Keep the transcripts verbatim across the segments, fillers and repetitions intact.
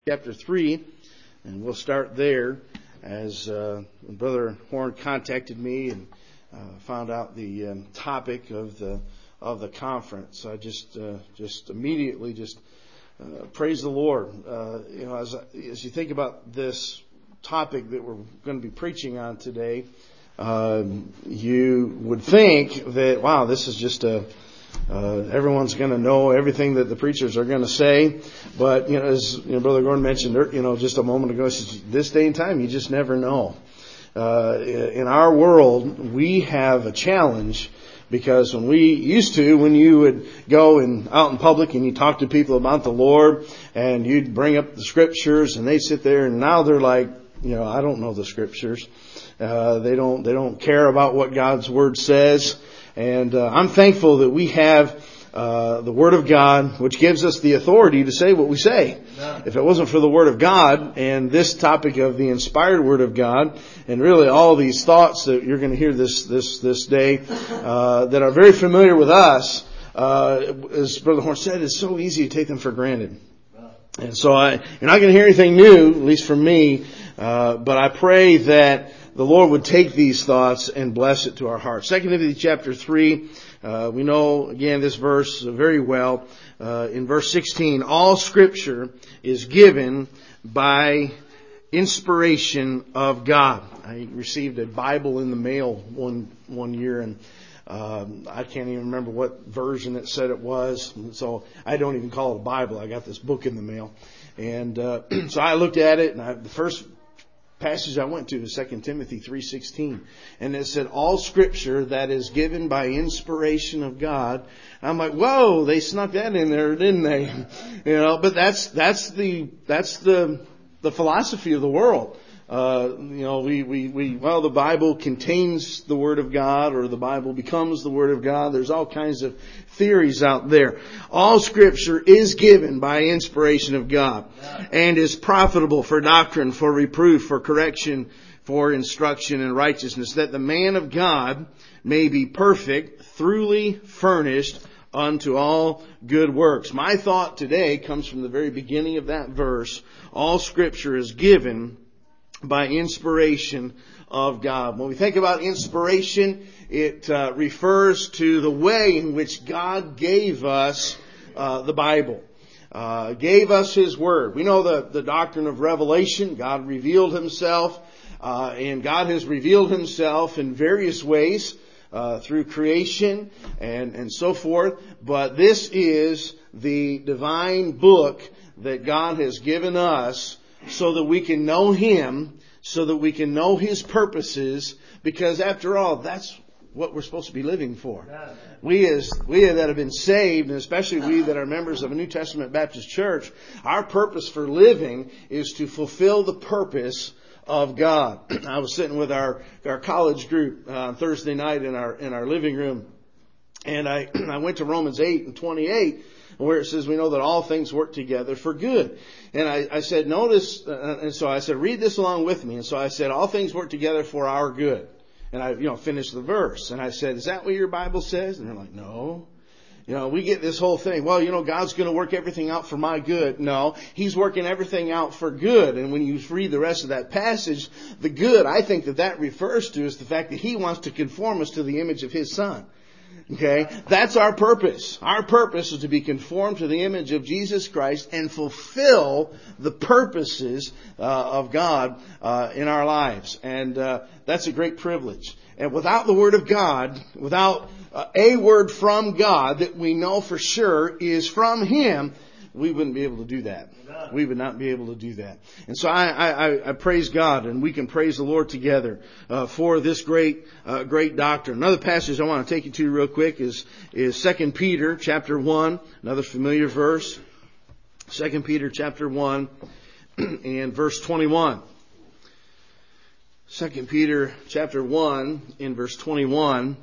Chapter three, and we'll start there as uh, Brother Horn contacted me and uh, found out the um, topic of the of the conference. I just uh, just immediately just uh, praise the Lord. Uh, you know, as as you think about this topic that we're going to be preaching on today, uh, you would think that wow, this is just a Uh, everyone's going to know everything that the preachers are going to say. But, you know, as you know, Brother Gordon mentioned, you know, just a moment ago, says, this day and time, you just never know. Uh, in our world, we have a challenge because when we used to, when you would go and out in public and you talk to people about the Lord and you'd bring up the scriptures and they sit there and now they're like, you know, I don't know the scriptures. Uh, they don't, they don't care about what God's word says. And uh, I'm thankful that we have uh, the Word of God, which gives us the authority to say what we say. Yeah. If it wasn't for the Word of God and this topic of the inspired Word of God, and really all these thoughts that you're going to hear this this this day uh, that are very familiar with us, uh, as Brother Horn said, it's so easy to take them for granted. And so I, you're not going to hear anything new, at least from me. Uh, but I pray that the Lord would take these thoughts and bless it to our hearts. Second Timothy chapter three, uh, we know again this verse very well. Uh, in verse sixteen, all Scripture is given by inspiration of God. I received a Bible in the mail one one year, and um, I can't even remember what version it said it was. So I don't even call it a Bible. I got this book in the mail, and uh, so I looked at it, and I, the first passage I went to is Second Timothy three sixteen, and it said all Scripture that is given by inspiration of God. And I'm like, whoa, they snuck that in there, didn't they? You know, but that's that's the that's the the philosophy of the world. Uh, you know, we, we, we, well, the Bible contains the Word of God, or the Bible becomes the Word of God. There's all kinds of theories out there. All Scripture is given by inspiration of God and is profitable for doctrine, for reproof, for correction, for instruction in righteousness, that the man of God may be perfect, thoroughly furnished unto all good works. My thought today comes from the very beginning of that verse. All Scripture is given by inspiration of God. When we think about inspiration, it uh, refers to the way in which God gave us uh, the Bible, uh, gave us His Word. We know the, the doctrine of revelation. God revealed Himself, uh, and God has revealed Himself in various ways uh, through creation and, and so forth. But this is the divine book that God has given us so that we can know Him, so that we can know His purposes, because after all, that's what we're supposed to be living for. We as we that have been saved, and especially we that are members of a New Testament Baptist church, our purpose for living is to fulfill the purpose of God. I was sitting with our, our college group uh, on Thursday night in our in our living room, and I I went to Romans eight and twenty-eight, where it says we know that all things work together for good. And I, I said, notice, uh, and so I said, read this along with me. And so I said, all things work together for our good. And I, you know, finished the verse. And I said, is that what your Bible says? And they're like, no. You know, we get this whole thing. Well, you know, God's going to work everything out for my good. No, He's working everything out for good. And when you read the rest of that passage, the good, I think that that refers to is the fact that He wants to conform us to the image of His Son. Okay, that's our purpose. Our purpose is to be conformed to the image of Jesus Christ and fulfill the purposes uh, of God uh, in our lives. And uh, that's a great privilege. And without the Word of God, without uh, a word from God that we know for sure is from Him, we wouldn't be able to do that. We would not be able to do that. And so I, I, I praise God, and we can praise the Lord together uh, for this great, uh, great doctrine. Another passage I want to take you to real quick is is Second Peter chapter one, another familiar verse. Second Peter chapter one and verse twenty-one. Second Peter chapter one in verse twenty-one.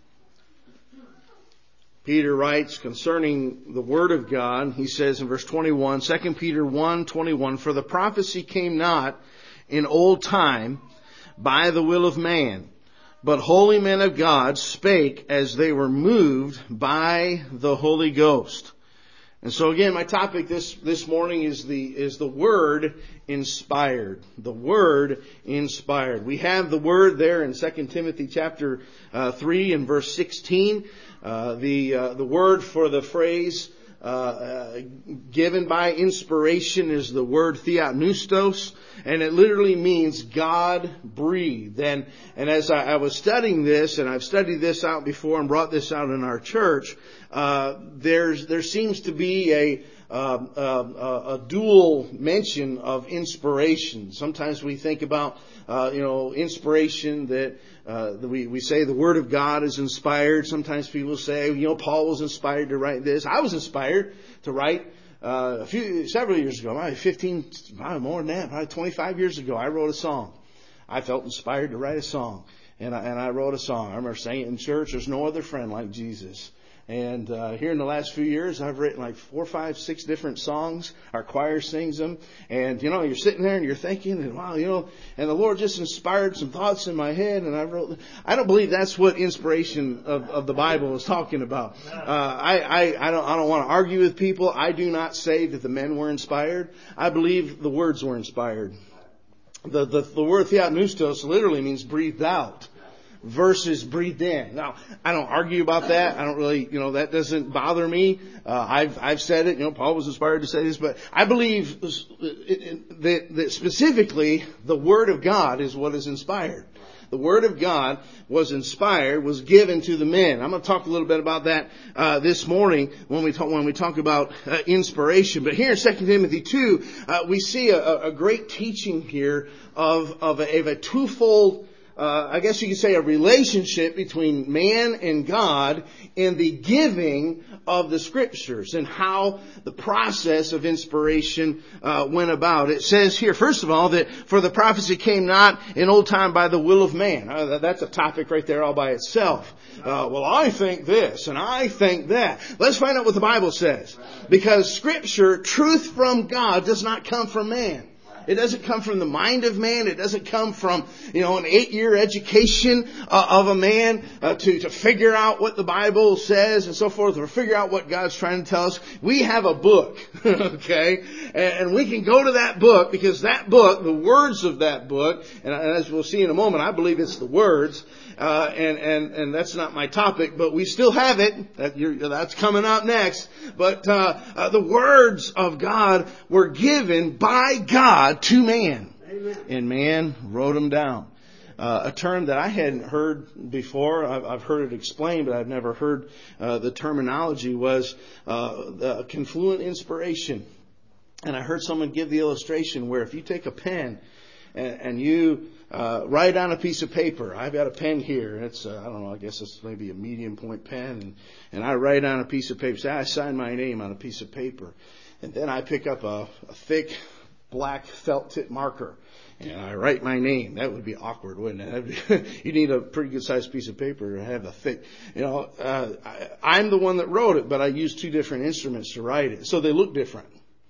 Peter writes concerning the Word of God, he says in verse twenty-one, Second Peter one twenty-one, for the prophecy came not in old time by the will of man, but holy men of God spake as they were moved by the Holy Ghost. And so again, my topic this, this morning is the, is the word inspired. The word inspired. We have the word there in Second Timothy chapter uh, three and verse sixteen. Uh, the, uh, the word for the phrase uh, uh, given by inspiration is the word theopneustos, and it literally means God breathed. And, and as I, I was studying this, and I've studied this out before and brought this out in our church, Uh, there's, there seems to be a, uh, uh, a dual mention of inspiration. Sometimes we think about, uh, you know, inspiration that, uh, we, we say the Word of God is inspired. Sometimes people say, you know, Paul was inspired to write this. I was inspired to write, uh, a few, several years ago, probably fifteen, probably more than that, probably twenty-five years ago, I wrote a song. I felt inspired to write a song. And I, and I wrote a song. I remember saying it in church, there's no other friend like Jesus. And uh, here in the last few years, I've written like four, five, six different songs. Our choir sings them. And, you know, you're sitting there and you're thinking, and wow, you know, and the Lord just inspired some thoughts in my head. And I wrote, I don't believe that's what inspiration of, of the Bible is talking about. Uh, I, I, I don't, I don't want to argue with people. I do not say that the men were inspired. I believe the words were inspired. The, the, the word theopneustos literally means breathed out versus breathed in. Now, I don't argue about that. I don't really, you know, that doesn't bother me. Uh, I've, I've said it, you know, Paul was inspired to say this, but I believe that, that specifically the Word of God is what is inspired. The Word of God was inspired, was given to the men. I'm going to talk a little bit about that uh, this morning when we talk when we talk about uh, inspiration. But here in Second Timothy two, uh, we see a, a great teaching here of of a, of a twofold. Uh, I guess you could say a relationship between man and God in the giving of the Scriptures and how the process of inspiration uh, went about. It says here, first of all, that for the prophecy came not in old time by the will of man. Uh, that's a topic right there all by itself. Uh, well, I think this and I think that. Let's find out what the Bible says. Because Scripture, truth from God, does not come from man. It doesn't come from the mind of man. It doesn't come from, you know, an eight-year education uh, of a man uh, to, to figure out what the Bible says and so forth, or figure out what God's trying to tell us. We have a book, okay? And, and we can go to that book because that book, the words of that book, and as we'll see in a moment, I believe it's the words, uh, and, and, and that's not my topic, but we still have it. That, you're, that's coming up next. But uh, uh, the words of God were given by God to man. Amen. And man wrote them down. Uh, a term that I hadn't heard before, I've, I've heard it explained, but I've never heard uh, the terminology, was uh, the confluent inspiration. And I heard someone give the illustration where if you take a pen and, and you uh, write on a piece of paper, I've got a pen here, it's, uh, I don't know, I guess it's maybe a medium point pen, and, and I write on a piece of paper, say I sign my name on a piece of paper, and then I pick up a, a thick black felt tip marker and I write my name. That would be awkward, wouldn't it? You need a pretty good sized piece of paper to have a thick, you know, uh, I, I'm the one that wrote it, but I used two different instruments to write it. So they look different.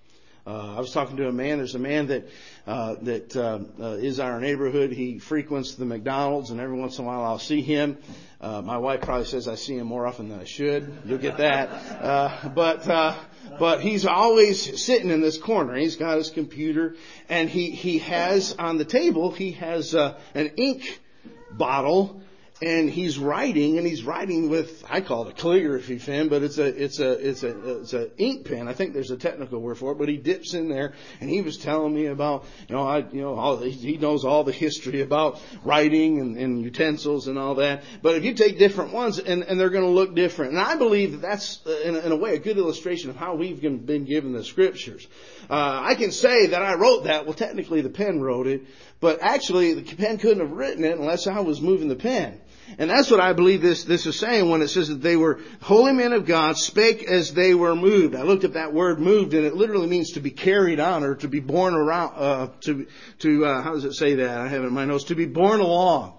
Uh, I was talking to a man. There's a man that uh, that uh, uh, is in our neighborhood. He frequents the McDonald's, and every once in a while I'll see him. Uh, my wife probably says I see him more often than I should. You'll get that. Uh, but uh, but he's always sitting in this corner. He's got his computer, and he he has on the table he has uh, an ink bottle. And he's writing, and he's writing with, I call it a calligraphy pen, but it's a, it's a, it's a, it's a ink pen. I think there's a technical word for it, but he dips in there, and he was telling me about, you know, I, you know, all, he knows all the history about writing and, and utensils and all that. But if you take different ones, and, and they're going to look different. And I believe that that's, in a, in a way, a good illustration of how we've been given the Scriptures. Uh, I can say that I wrote that. Well, technically the pen wrote it, but actually the pen couldn't have written it unless I was moving the pen. And that's what I believe this, this is saying when it says that they were holy men of God, spake as they were moved. I looked at that word moved, and it literally means to be carried on or to be borne around, uh, to, to, uh, how does it say that? I have it in my notes. To be borne along.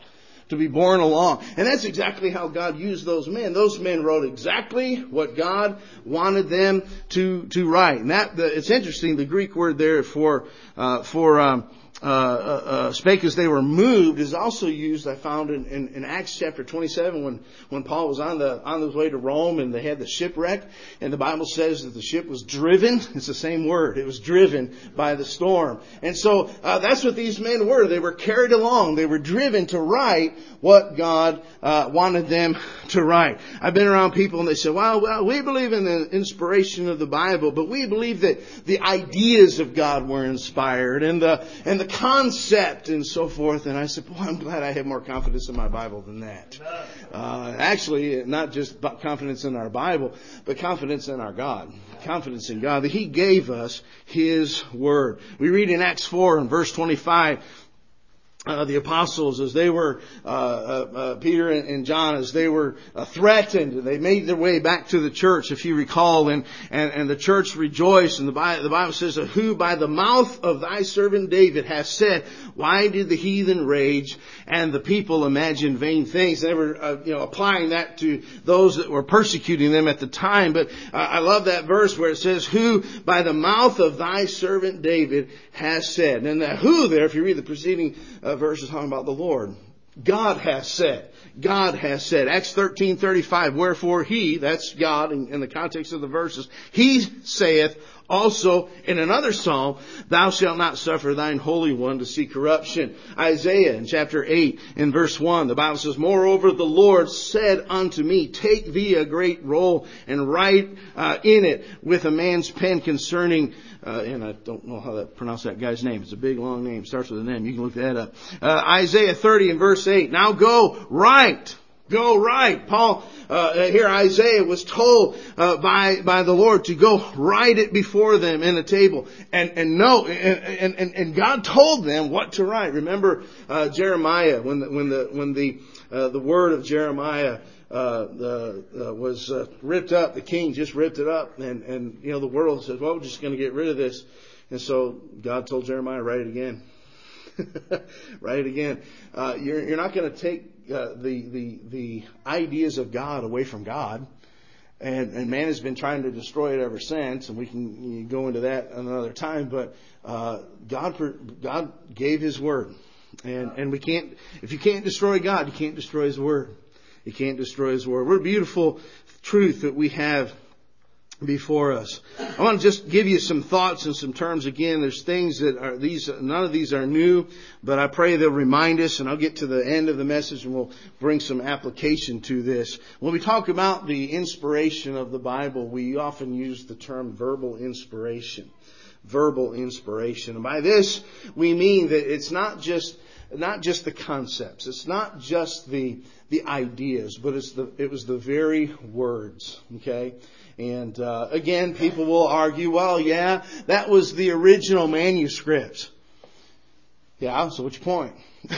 to be borne along. And that's exactly how God used those men. Those men wrote exactly what God wanted them to, to write. And that, the, it's interesting, the Greek word there for, uh, for, um, Uh, uh, uh, spake as they were moved is also used, I found in, in, in Acts chapter twenty-seven when, when Paul was on the, on his way to Rome and they had the shipwreck, and the Bible says that the ship was driven. It's the same word. It was driven by the storm. And so, uh, that's what these men were. They were carried along. They were driven to write what God, uh, wanted them to write. I've been around people and they say, well, well, we believe in the inspiration of the Bible, but we believe that the ideas of God were inspired and the, and the concept and so forth. And I said, boy, I'm glad I have more confidence in my Bible than that. Uh, actually, not just confidence in our Bible, but confidence in our God. Confidence in God that He gave us His Word. We read in Acts four and verse twenty-five, Uh, the apostles, as they were, uh, uh, uh Peter and, and John, as they were uh, threatened, they made their way back to the church, if you recall, and, and, and the church rejoiced. And the Bible, the Bible says, who by the mouth of thy servant David has said, why did the heathen rage and the people imagine vain things? They were, uh, you know, applying that to those that were persecuting them at the time. But uh, I love that verse where it says, who by the mouth of thy servant David has said. And the who there, if you read the preceding uh, verse, is talking about the Lord. God has said. God has said. Acts thirteen thirty-five. Wherefore He, that's God in, in the context of the verses, He saith also in another psalm, thou shalt not suffer thine Holy One to see corruption. Isaiah in chapter eight in verse one, the Bible says, moreover the Lord said unto me, take thee a great roll and write uh, in it with a man's pen concerning Uh, and I don't know how to pronounce that guy's name. It's a big, long name. It starts with an M. You can look that up. Uh, Isaiah thirty and verse eight. Now go write. Go write. Paul, uh, here Isaiah was told, uh, by, by the Lord to go write it before them in the table. And, and no, and, and, and God told them what to write. Remember, uh, Jeremiah, when the, when the, when the, uh, the word of Jeremiah Uh, the, uh, was uh, ripped up. The king just ripped it up, and, and you know the world says, "Well, we're just going to get rid of this." And so God told Jeremiah, "Write it again, write it again." Uh, you're, you're not going to take uh, the the the ideas of God away from God, and, and man has been trying to destroy it ever since. And we can go into that another time. But uh, God God gave His word, and and we can't. If you can't destroy God, you can't destroy His word. You can't destroy His word. What a beautiful truth that we have before us. I want to just give you some thoughts and some terms again. There's things that are these, none of these are new, but I pray they'll remind us, and I'll get to the end of the message and we'll bring some application to this. When we talk about the inspiration of the Bible, we often use the term verbal inspiration. Verbal inspiration. And by this, we mean that it's not just Not just the concepts. It's not just the the ideas, but it's the it was the very words. Okay, and uh, again, people will argue, well, yeah, that was the original manuscripts. Yeah, so what's your point?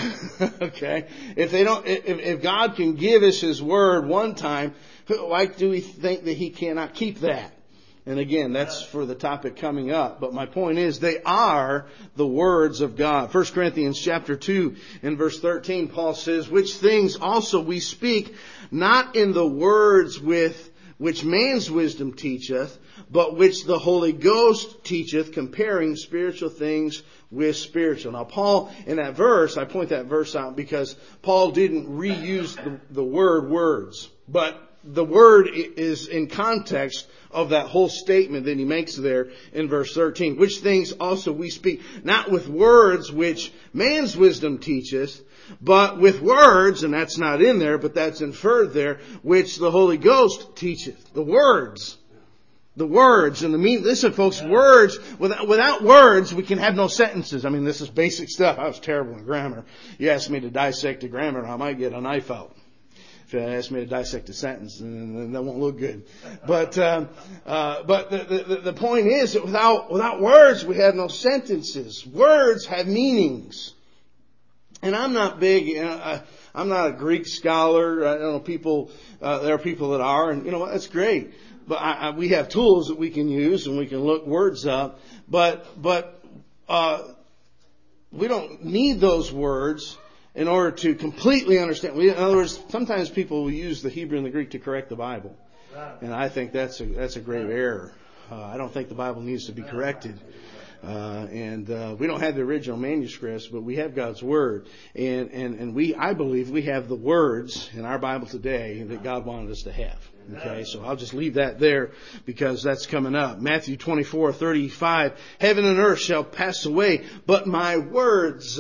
Okay, if they don't, if, if God can give us His word one time, why do we think that He cannot keep that? And again, that's for the topic coming up. But my point is, they are the words of God. First Corinthians chapter two and verse thirteen, Paul says, which things also we speak, not in the words with which man's wisdom teacheth, but which the Holy Ghost teacheth, comparing spiritual things with spiritual. Now, Paul, in that verse, I point that verse out because Paul didn't reuse the, the word words, but the word is in context of that whole statement that he makes there in verse thirteen. Which things also we speak, not with words which man's wisdom teacheth, but with words, and that's not in there, but that's inferred there, which the Holy Ghost teacheth. The words. The words and the meaning. Listen, folks, words, without, without words, we can have no sentences. I mean, this is basic stuff. I was terrible in grammar. You asked me to dissect a grammar, I might get a knife out. If you ask me to dissect a sentence, and that won't look good. But um, uh, but the, the the point is that without without words, we have no sentences. Words have meanings, and I'm not big. You know, I, I'm not a Greek scholar. I don't know people. Uh, there are people that are, and you know what? That's great. But I, I, we have tools that we can use, and we can look words up. But but uh, we don't need those words in order to completely understand. In other words, sometimes people will use the Hebrew and the Greek to correct the Bible. And I think that's a, that's a grave error. Uh, I don't think the Bible needs to be corrected. Uh, and uh, we don't have the original manuscripts, but we have God's Word. And, and, and we, I believe we have the words in our Bible today that God wanted us to have. Okay, so I'll just leave that there because that's coming up. Matthew twenty-four thirty-five, heaven and earth shall pass away, but my words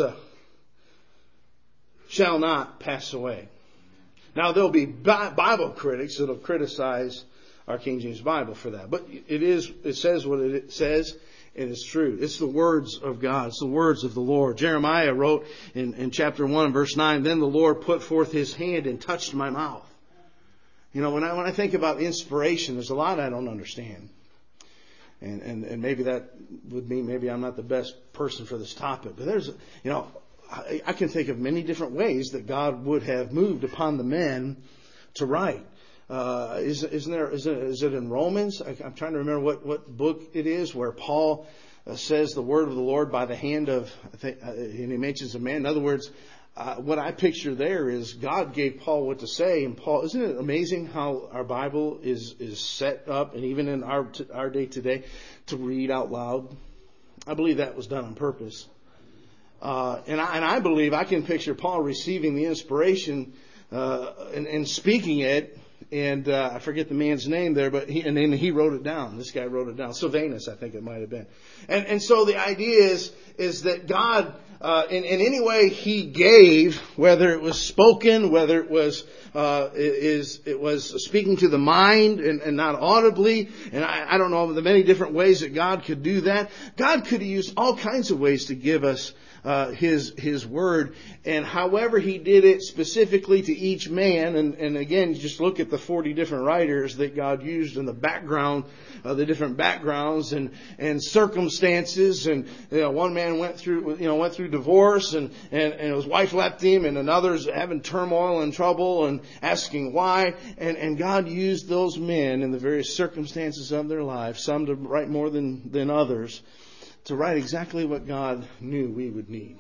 shall not pass away. Now there'll be Bible critics that'll criticize our King James Bible for that. But it is, it says what it says, and it's true. It's the words of God. It's the words of the Lord. Jeremiah wrote in, in chapter one, verse nine, then the Lord put forth His hand and touched my mouth. You know, when I when I think about inspiration, there's a lot I don't understand. And, and, and maybe that would mean maybe I'm not the best person for this topic. But there's, you know, I, I can think of many different ways that God would have moved upon the men to write. Uh, is, isn't there, is it, is it in Romans? I, I'm trying to remember what, what book it is where Paul uh, says the word of the Lord by the hand of, I think, uh, and he mentions a man. In other words, Uh, what I picture there is God gave Paul what to say, and Paul, isn't it amazing how our Bible is is set up, and even in our our day today, to read out loud? I believe that was done on purpose, uh, and I and I believe I can picture Paul receiving the inspiration uh, and, and speaking it, and uh, I forget the man's name there, but he and then he wrote it down. This guy wrote it down, Silvanus, I think it might have been, and and so the idea is is that God. Uh, in, in any way He gave, whether it was spoken, whether it was uh, is it was speaking to the mind and, and not audibly, and I, I don't know the many different ways that God could do that. God could have used all kinds of ways to give us uh, His His Word, and however He did it specifically to each man, and, and again, just look at the forty different writers that God used in the background, uh, the different backgrounds and and circumstances, and you know, one man went through you know went through divorce, and, and, and his wife left him, and another's having turmoil and trouble and asking why. And, and God used those men in the various circumstances of their lives, some to write more than, than others, to write exactly what God knew we would need.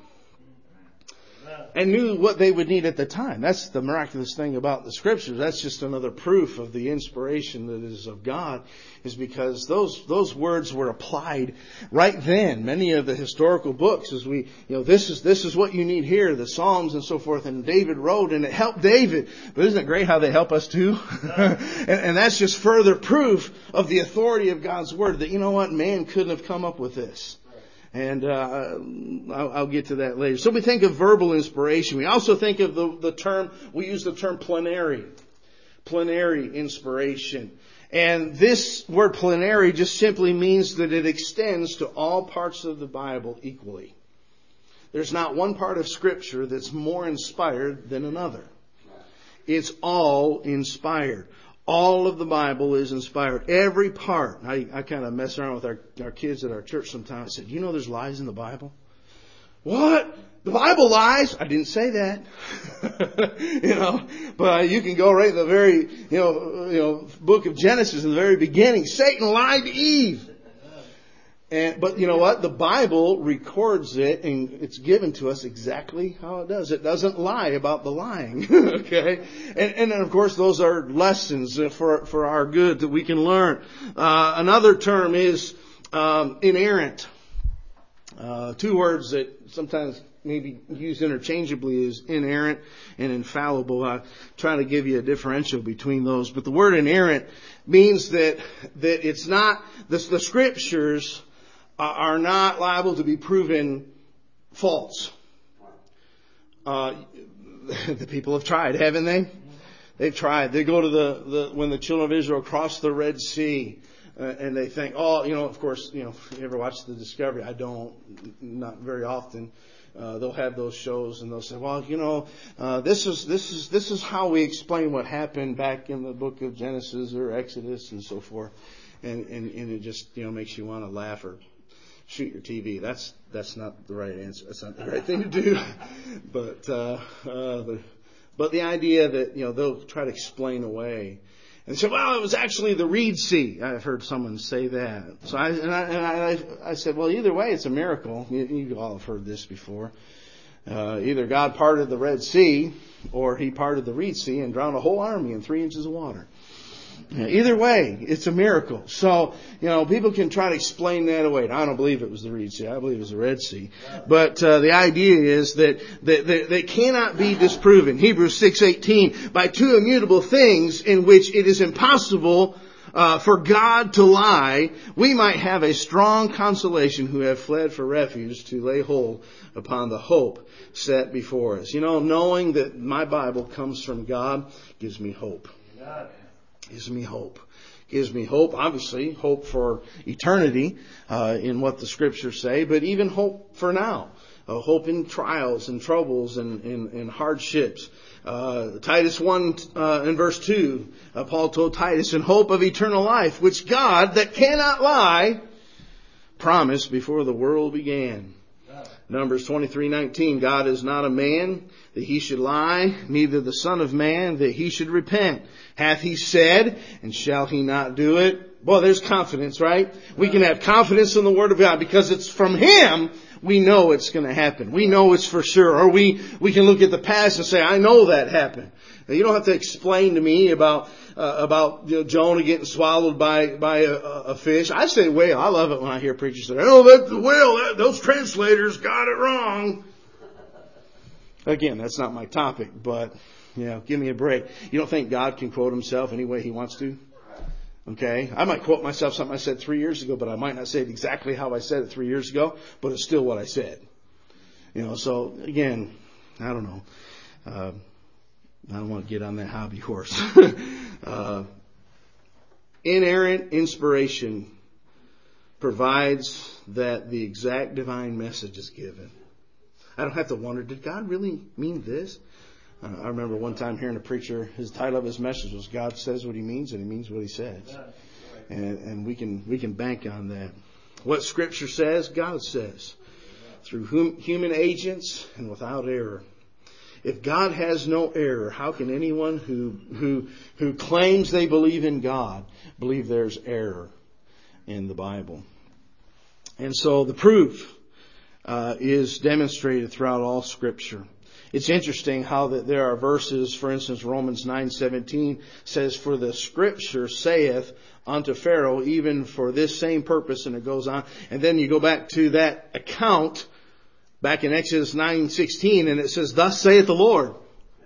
And knew what they would need at the time. That's the miraculous thing about the Scriptures. That's just another proof of the inspiration that is of God, is because those those words were applied right then. Many of the historical books, as we, you know, this is this is what you need here, the Psalms and so forth. And David wrote, and it helped David. But isn't it great how they help us too? and, and that's just further proof of the authority of God's Word. That, you know what, man couldn't have come up with this. And uh, I'll, I'll get to that later. So we think of verbal inspiration. We also think of the, the term, we use the term plenary. Plenary inspiration. And this word plenary just simply means that it extends to all parts of the Bible equally. There's not one part of Scripture that's more inspired than another. It's all inspired. All of the Bible is inspired. Every part. I, I kind of mess around with our, our kids at our church sometimes. I said, you know there's lies in the Bible? What? The Bible lies? I didn't say that. you know, but you can go right in the very, you know, you know, book of Genesis in the very beginning. Satan lied to Eve. And, but you know what? The Bible records it, and it's given to us exactly how it does. It doesn't lie about the lying. okay? And, and then, of course, those are lessons for, for our good that we can learn. Uh, another term is um, inerrant. Uh, two words that sometimes maybe used interchangeably is inerrant and infallible. I try to give you a differential between those. But the word inerrant means that, that it's not, the, the Scriptures are not liable to be proven false. Uh, the people have tried, haven't they? They've tried. They go to the, the when the children of Israel cross the Red Sea, uh, and they think, oh, you know, of course, you know, you ever watch the Discovery? I don't, not very often. Uh, they'll have those shows, and they'll say, well, you know, uh, this is this is this is how we explain what happened back in the book of Genesis or Exodus and so forth, and and, and it just, you know, makes you want to laugh or shoot your T V. That's that's not the right answer. That's not the right thing to do. But uh, uh, the, but the idea that, you know, they'll try to explain away and say, well, it was actually the Reed Sea. I've heard someone say that. So I and I and I, I said, well, either way, it's a miracle. You, you all have heard this before. Uh, either God parted the Red Sea or He parted the Reed Sea and drowned a whole army in three inches of water. Yeah, either way, it's a miracle. So, you know, people can try to explain that away. I don't believe it was the Reed Sea. I believe it was the Red Sea. But uh, the idea is that that, that that cannot be disproven. Hebrews six eighteen, by two immutable things in which it is impossible uh, for God to lie, we might have a strong consolation who have fled for refuge to lay hold upon the hope set before us. You know, knowing that my Bible comes from God gives me hope. Gives me hope. Gives me hope, obviously, hope for eternity uh, in what the Scriptures say, but even hope for now. Uh, hope in trials and troubles and, and, and hardships. Uh, Titus one uh, in verse two, uh, Paul told Titus, in hope of eternal life, which God, that cannot lie, promised before the world began. Numbers twenty-three nineteen, God is not a man that He should lie, neither the Son of Man that He should repent. Hath He said, and shall He not do it? Boy, there's confidence, right? We can have confidence in the Word of God because it's from Him. We know it's going to happen. We know it's for sure. Or we, we can look at the past and say, I know that happened. Now, you don't have to explain to me about uh, about you know, Jonah getting swallowed by by a, a fish. I say whale. I love it when I hear preachers say, "Oh, that's the whale. That, those translators got it wrong." Again, that's not my topic, but you know, give me a break. You don't think God can quote Himself any way He wants to? Okay, I might quote myself something I said three years ago, but I might not say it exactly how I said it three years ago. But it's still what I said. You know, so again, I don't know. Uh, I don't want to get on that hobby horse. uh, inerrant inspiration provides that the exact divine message is given. I don't have to wonder, did God really mean this? Uh, I remember one time hearing a preacher, his title of his message was God says what He means and He means what He says. And, and we can we can bank on that. What Scripture says, God says. Through hum, human agents and without error. If God has no error, how can anyone who who who claims they believe in God believe there's error in the Bible? And so the proof uh, is demonstrated throughout all Scripture. It's interesting how that there are verses, for instance, Romans nine seventeen says, "For the Scripture saith unto Pharaoh, even for this same purpose," and it goes on. And then you go back to that account back in Exodus nine sixteen, and it says, "Thus saith the Lord."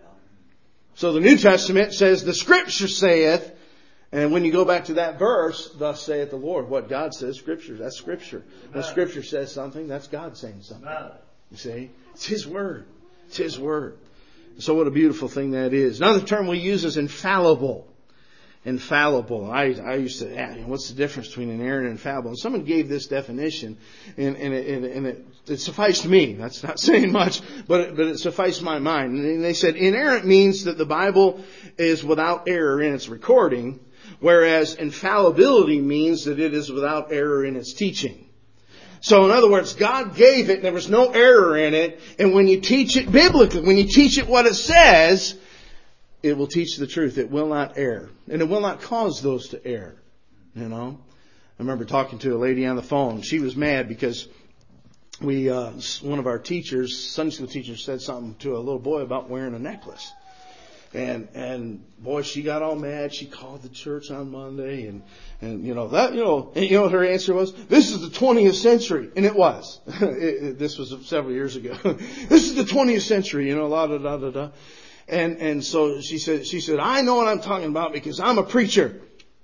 So the New Testament says, "The Scripture saith," and when you go back to that verse, "Thus saith the Lord," what God says, Scripture, that's Scripture. When Scripture says something, that's God saying something. You see? It's His Word. It's His Word. So what a beautiful thing that is. Another term we use is infallible. Infallible. I, I used to ask, what's the difference between inerrant and infallible? And someone gave this definition, and, and, it, and it, it sufficed me. That's not saying much, but it, but it sufficed my mind. And they said inerrant means that the Bible is without error in its recording, whereas infallibility means that it is without error in its teaching. So in other words, God gave it, and there was no error in it. And when you teach it biblically, when you teach it what it says, it will teach the truth. It will not err. And it will not cause those to err. You know? I remember talking to a lady on the phone. She was mad because we, uh, one of our teachers, Sunday school teachers, said something to a little boy about wearing a necklace. And, and boy, she got all mad. She called the church on Monday and, and, you know, that, you know, and you know what her answer was? This is the twentieth century. And it was. it, it, this was several years ago. This is the twentieth century, you know, la da da da da. And, and so she said, she said, I know what I'm talking about because I'm a preacher.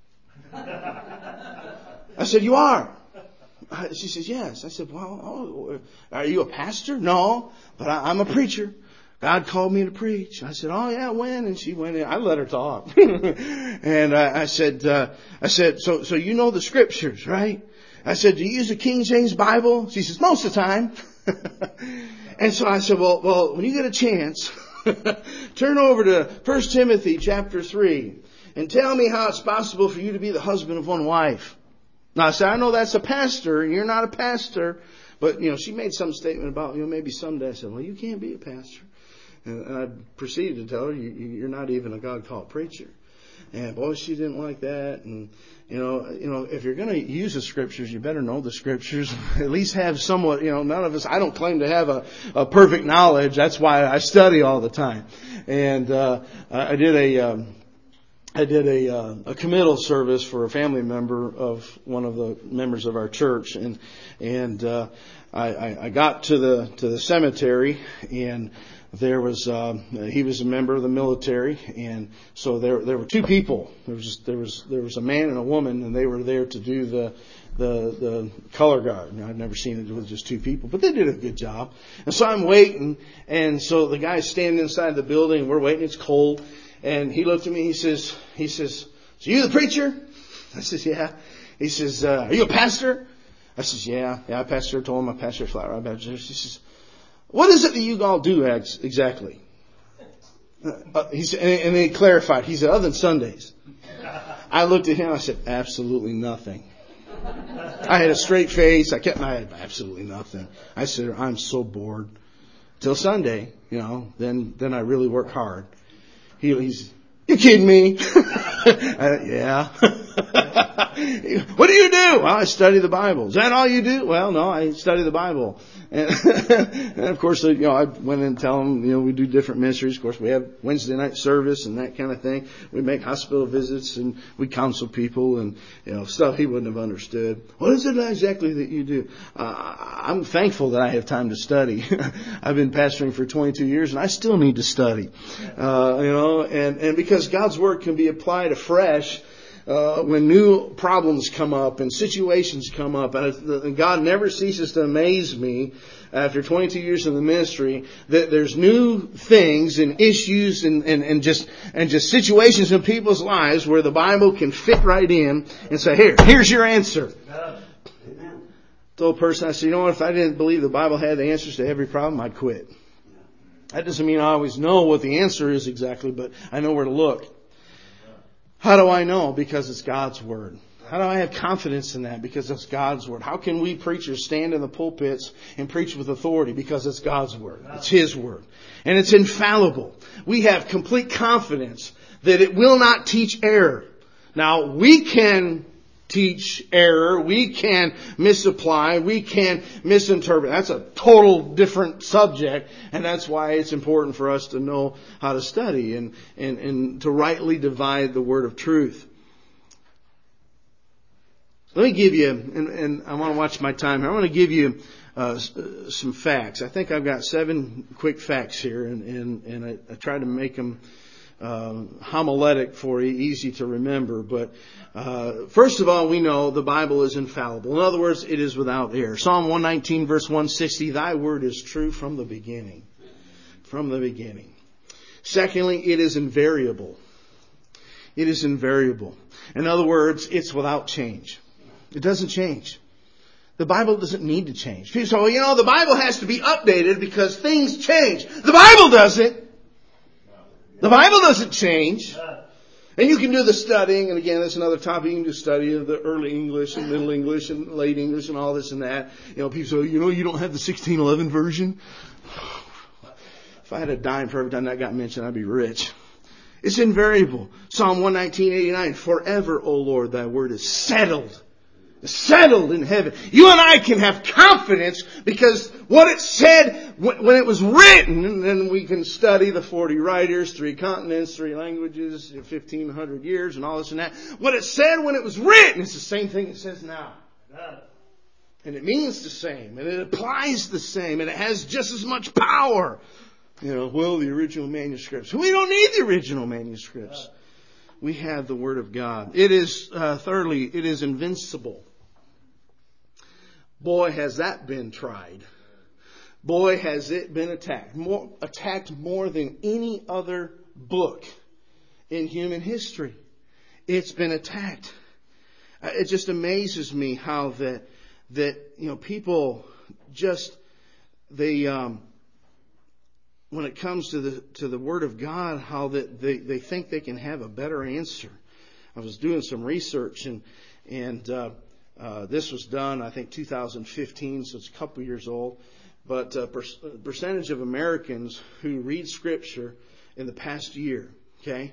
I said, you are? She says, yes. I said, well, oh, are you a pastor? No, but I, I'm a preacher. God called me to preach. I said, oh yeah, when? And she went in. I let her talk. And I, I said, uh, I said, so, so you know the Scriptures, right? I said, do you use the King James Bible? She says, most of the time. And so I said, well, well, when you get a chance, turn over to First Timothy chapter three and tell me how it's possible for you to be the husband of one wife. Now I said, I know that's a pastor and you're not a pastor, but you know, she made some statement about, you know, maybe someday. I said, well, you can't be a pastor. And I proceeded to tell her, you're not even a God-called preacher. And boy, she didn't like that. And you know, you know, if you're going to use the scriptures, you better know the scriptures. At least have somewhat. You know, none of us. I don't claim to have a, a perfect knowledge. That's why I study all the time. And uh, I did a. Um, I did a, uh, a committal service for a family member of one of the members of our church, and and uh, I, I, I got to the to the cemetery, and there was uh, he was a member of the military, and so there there were two people. There was there was there was a man and a woman, and they were there to do the the the color guard. Now, I've never seen it with just two people, but they did a good job. And so I'm waiting, and so the guy's standing inside the building, and we're waiting. It's cold. And he looked at me, he says, he says, so you the preacher? I says, yeah. He says, uh, are you a pastor? I says, yeah. Yeah, I pastor. I told him I pastor Flat Rock Baptist. He says, what is it that you all do ex- exactly? Uh, he said, and, and then he clarified. He said, other than Sundays. I looked at him, I said, absolutely nothing. I had a straight face. I kept my head, absolutely nothing. I said, I'm so bored. Till Sunday, you know, then, then I really work hard. He, he's, you kidding me? uh, yeah. What do you do? Well, I study the Bible. Is that all you do? Well, no, I study the Bible. And, and of course, you know, I went in and tell them, you know, we do different ministries. Of course, we have Wednesday night service and that kind of thing. We make hospital visits and we counsel people and, you know, stuff he wouldn't have understood. What is it exactly that you do? Uh, I'm thankful that I have time to study. I've been pastoring for twenty-two years and I still need to study. Uh, you know, and, and because God's Word can be applied afresh Uh, when new problems come up and situations come up, and God never ceases to amaze me after twenty-two years in the ministry that there's new things and issues and, and, and just and just situations in people's lives where the Bible can fit right in and say, here, here's your answer. Amen. I told a person, I said, you know what, if I didn't believe the Bible had the answers to every problem, I'd quit. That doesn't mean I always know what the answer is exactly, but I know where to look. How do I know? Because it's God's Word. How do I have confidence in that? Because it's God's Word. How can we preachers stand in the pulpits and preach with authority? Because it's God's Word. It's His Word. And it's infallible. We have complete confidence that it will not teach error. Now, we can teach error. We can misapply. We can misinterpret. That's a total different subject. And that's why it's important for us to know how to study and, and, and to rightly divide the word of truth. Let me give you, and, and I want to watch my time here. I want to give you uh, some facts. I think I've got seven quick facts here, and, and, and I, I try to make them Uh, homiletic for you, easy to remember. But uh, first of all, we know the Bible is infallible. In other words, it is without error. Psalm one nineteen, verse one sixty, thy word is true from the beginning. From the beginning. Secondly, it is invariable. It is invariable. In other words, it's without change. It doesn't change. The Bible doesn't need to change. People say, well, you know, the Bible has to be updated because things change. The Bible doesn't. The Bible doesn't change. And you can do the studying, and again, that's another topic. You can do study of the early English and Middle English and late English and all this and that. You know, people say, you know, you don't have the sixteen eleven version. If I had a dime for every time that got mentioned, I'd be rich. It's invariable. Psalm one nineteen, eighty-nine, forever, O Lord, thy word is settled. Settled in heaven. You and I can have confidence because what it said when it was written, and then we can study the forty writers, three continents, three languages, fifteen hundred years, and all this and that. What it said when it was written is the same thing it says now. And it means the same, and it applies the same, and it has just as much power. You know, well, the original manuscripts. We don't need the original manuscripts. We have the Word of God. It is, uh, thirdly, it is invincible. Boy, has that been tried. Boy, has it been attacked. More, attacked more than any other book in human history. It's been attacked. It just amazes me how that, that, you know, people just, they, um, when it comes to the, to the Word of God, how that they, they think they can have a better answer. I was doing some research and, and, uh, Uh, this was done, I think, two thousand fifteen, so it's a couple years old. But uh, per- percentage of Americans who read Scripture in the past year, okay,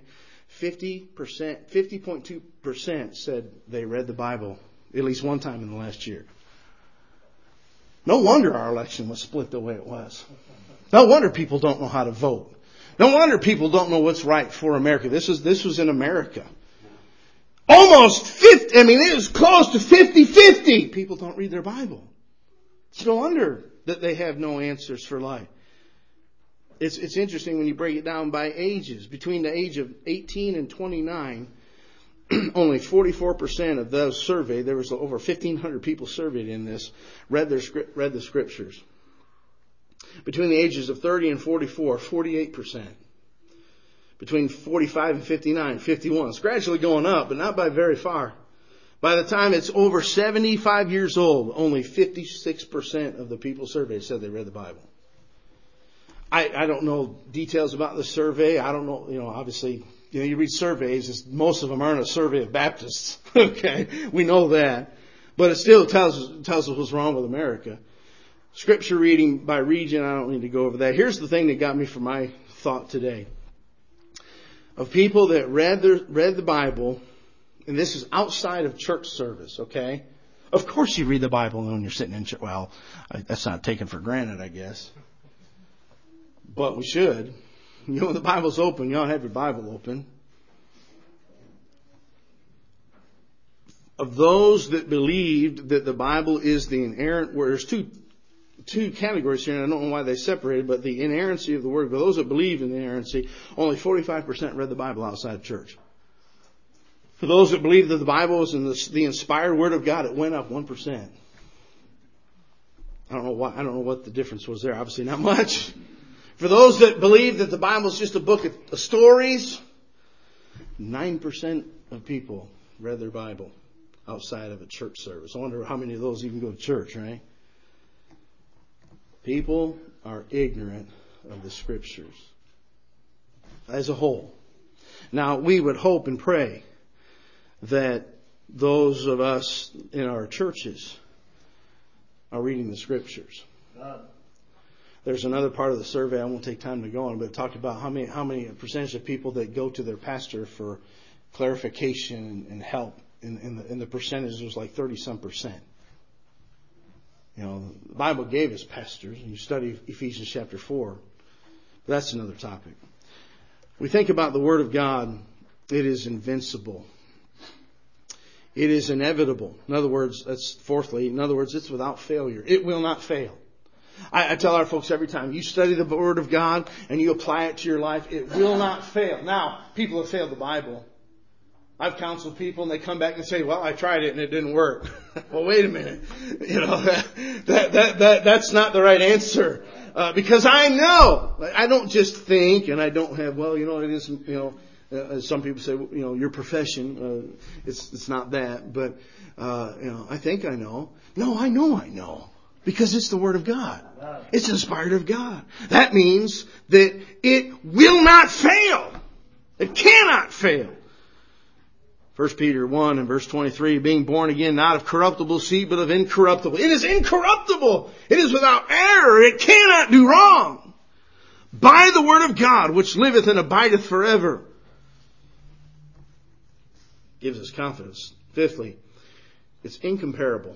fifty percent, fifty point two percent said they read the Bible at least one time in the last year. No wonder our election was split the way it was. No wonder people don't know how to vote. No wonder people don't know what's right for America. This was, this was in America. Almost fifty, I mean, it was close to fifty-fifty. People don't read their Bible. It's no wonder that they have no answers for life. It's, it's interesting when you break it down by ages. Between the age of eighteen and twenty-nine, only forty-four percent of those surveyed, there was over fifteen hundred people surveyed in this, read their read the scriptures. Between the ages of thirty and forty-four, forty-eight percent. Between forty-five and fifty-nine, fifty-one. It's gradually going up, but not by very far. By the time it's over seventy-five years old, only fifty-six percent of the people surveyed said they read the Bible. I, I don't know details about the survey. I don't know, you know, obviously, you know, you read surveys, it's, most of them aren't a survey of Baptists. Okay, we know that. But it still tells us, tells us what's wrong with America. Scripture reading by region, I don't need to go over that. Here's the thing that got me for my thought today. Of people that read the, read the Bible, and this is outside of church service, okay? Of course you read the Bible when you're sitting in church. Well, that's not taken for granted, I guess. But we should. You know, when the Bible's open, you don't have your Bible open. Of those that believed that the Bible is the inerrant word, there's two two categories here, and I don't know why they separated, but the inerrancy of the word, but those that believe in the inerrancy, only forty-five percent read the Bible outside of church. For those that believe that the Bible is in the, the inspired word of God, it went up one percent. I don't know why, I don't know what the difference was there. Obviously not much. For those that believe that the Bible is just a book of stories, nine percent of people read their Bible outside of a church service. I wonder how many of those even go to church, right? People are ignorant of the Scriptures as a whole. Now, we would hope and pray that those of us in our churches are reading the Scriptures. There's another part of the survey I won't take time to go on, but it talked about how many how many percentage of people that go to their pastor for clarification and help. And, and, the, and the percentage was like thirty some percent. You know, the Bible gave us pastors, and you study Ephesians chapter four. But that's another topic. We think about the Word of God. It is invincible. It is inevitable. In other words, that's fourthly, in other words, it's without failure. It will not fail. I, I tell our folks every time, you study the Word of God and you apply it to your life, it will not fail. Now, people have failed the Bible. I've counseled people and they come back and say, well, I tried it and it didn't work. Well, wait a minute. You know, that, that, that, that that's not the right answer. Uh, because I know, I don't just think, and I don't have, well, you know, it is, you know, uh, as some people say, you know, your profession, uh, it's, it's not that, but, uh, you know, I think I know. No, I know I know. Because it's the Word of God. It's inspired of God. That means that it will not fail. It cannot fail. First Peter one and verse twenty-three, being born again, not of corruptible seed, but of incorruptible. It is incorruptible. It is without error. It cannot do wrong. By the Word of God, which liveth and abideth forever. Gives us confidence. Fifthly, it's incomparable.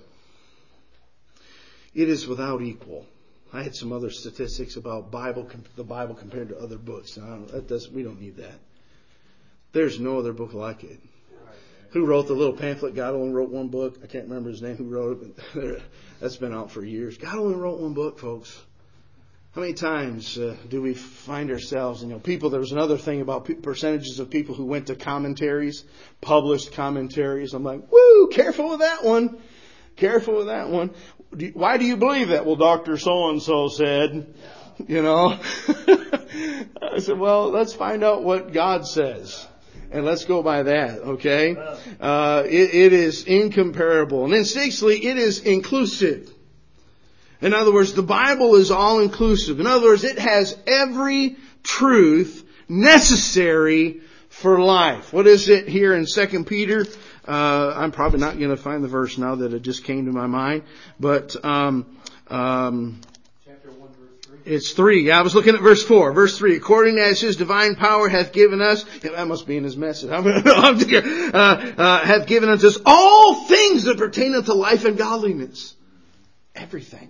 It is without equal. I had some other statistics about Bible, the Bible compared to other books. Now, that does, we don't need that. There's no other book like it. Who wrote the little pamphlet? God only wrote one book. I can't remember his name who wrote it, but that's been out for years. God only wrote one book, folks. How many times uh, do we find ourselves, you know, people, there was another thing about percentages of people who went to commentaries, published commentaries. I'm like, woo, careful with that one. Careful with that one. Why do you believe that? Well, Doctor So-and-so said, you know. I said, well, let's find out what God says. And let's go by that, okay? Uh, it, it is incomparable. And then sixthly, it is inclusive. In other words, the Bible is all inclusive. In other words, it has every truth necessary for life. What is it here in Second Peter? Uh, I'm probably not going to find the verse now that it just came to my mind. But, um, um, chapter one, verse three. It's three. I was looking at verse four. Verse three. According as His divine power hath given us, yeah, that must be in His message. I'm, I'm, uh, uh, hath given unto us all things that pertain unto life and godliness. Everything.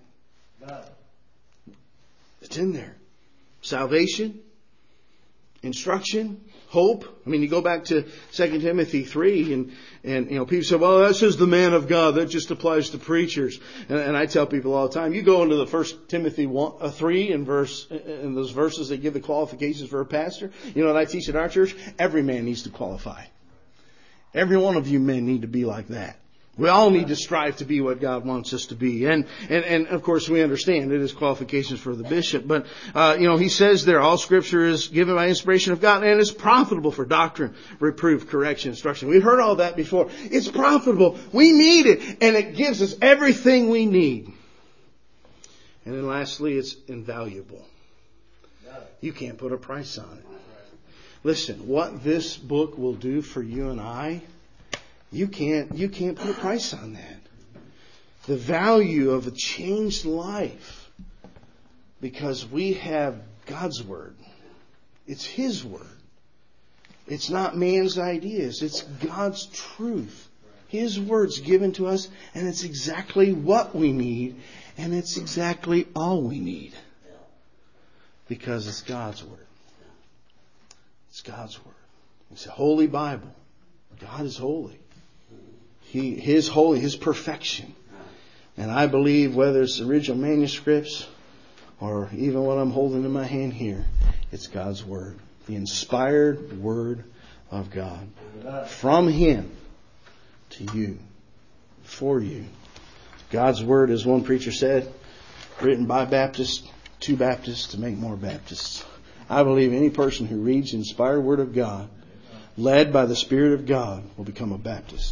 It's in there. Salvation, instruction, hope. I mean, you go back to Second Timothy three and, and, you know, people say, well, that says the man of God. That just applies to preachers. And, and I tell people all the time, you go into the First Timothy one, uh, three and verse, in those verses that give the qualifications for a pastor. You know what I teach at our church? Every man needs to qualify. Every one of you men need to be like that. We all need to strive to be what God wants us to be. And, and, and of course we understand it is qualifications for the bishop. But, uh, you know, he says there, all scripture is given by inspiration of God and is profitable for doctrine, reproof, correction, instruction. We've heard all that before. It's profitable. We need it. And it gives us everything we need. And then lastly, it's invaluable. You can't put a price on it. Listen, what this book will do for you and I, You can't, you can't put a price on that. The value of a changed life. Because we have God's Word. It's His Word. It's not man's ideas. It's God's truth. His Word's given to us, and it's exactly what we need, and it's exactly all we need. Because it's God's Word. It's God's Word. It's a holy Bible. God is holy. He, His holy, His perfection. And I believe whether it's original manuscripts or even what I'm holding in my hand here, it's God's Word. The inspired Word of God. From Him to you. For you. God's Word, as one preacher said, written by Baptists, to Baptists to make more Baptists. I believe any person who reads the inspired Word of God, led by the Spirit of God, will become a Baptist.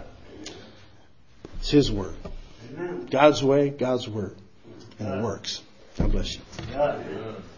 It's His Word. God's way, God's Word. And it works. God bless you.